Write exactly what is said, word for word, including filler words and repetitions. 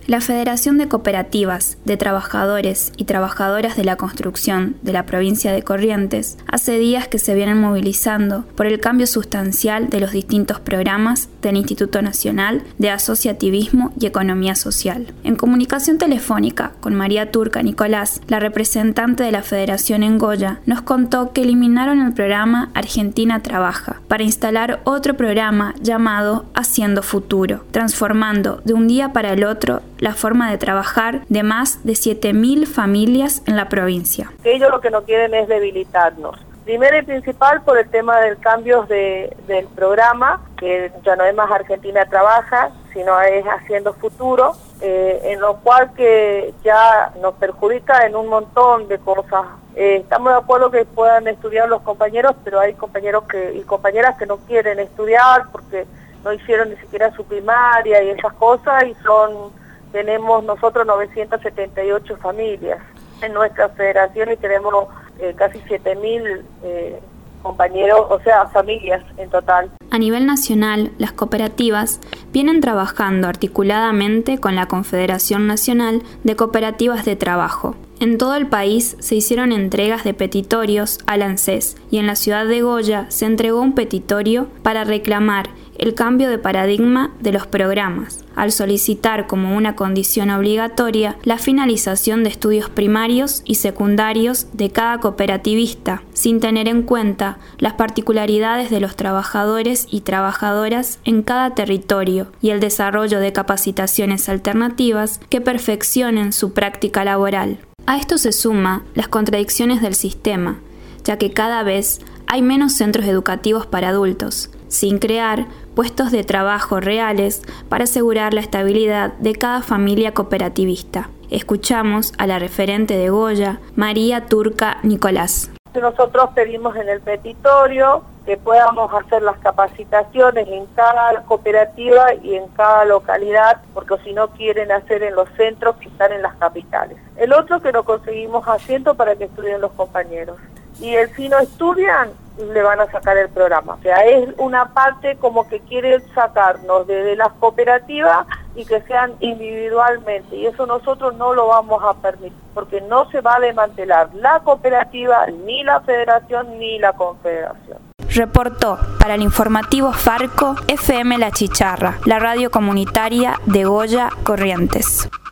La Federación de Cooperativas de Trabajadores y Trabajadoras de la Construcción de la provincia de Corrientes hace días que se vienen movilizando por el cambio sustancial de los distintos programas del Instituto Nacional de Asociativismo y Economía Social. En comunicación telefónica con María Turca Nicolás, la representante de la Federación en Goya, nos contó que eliminaron el programa Argentina Trabaja para instalar otro programa llamado Haciendo Futuro, transformando de un día para el otro la forma de trabajar de más de siete mil familias en la provincia. Ellos lo que no quieren es debilitarnos. Primero y principal por el tema del cambio de, del programa, que ya no es más Argentina Trabaja, sino es Haciendo Futuro, eh, en lo cual que ya nos perjudica en un montón de cosas. Eh, estamos de acuerdo que puedan estudiar los compañeros, pero hay compañeros que y compañeras que no quieren estudiar porque no hicieron ni siquiera su primaria y esas cosas, y son tenemos nosotros novecientas setenta y ocho familias en nuestra federación y tenemos eh, casi siete mil eh, compañeros, o sea, familias en total. A nivel nacional, las cooperativas vienen trabajando articuladamente con la Confederación Nacional de Cooperativas de Trabajo. En todo el país se hicieron entregas de petitorios al ANSES y en la ciudad de Goya se entregó un petitorio para reclamar el cambio de paradigma de los programas, al solicitar como una condición obligatoria la finalización de estudios primarios y secundarios de cada cooperativista, sin tener en cuenta las particularidades de los trabajadores y trabajadoras en cada territorio y el desarrollo de capacitaciones alternativas que perfeccionen su práctica laboral. A esto se suma las contradicciones del sistema, ya que cada vez hay menos centros educativos para adultos, sin crear puestos de trabajo reales para asegurar la estabilidad de cada familia cooperativista. Escuchamos a la referente de Goya, María Turca Nicolás. Nosotros pedimos en el petitorio que podamos hacer las capacitaciones en cada cooperativa y en cada localidad, porque si no quieren hacer en los centros que están en las capitales. El otro que lo conseguimos haciendo para que estudien los compañeros. Y el si no estudian, le van a sacar el programa. O sea, es una parte como que quieren sacarnos de, de las cooperativas y que sean individualmente. Y eso nosotros no lo vamos a permitir, porque no se va a desmantelar la cooperativa, ni la federación, ni la confederación. Reportó para el informativo Farco F M La Chicharra, la radio comunitaria de Goya, Corrientes.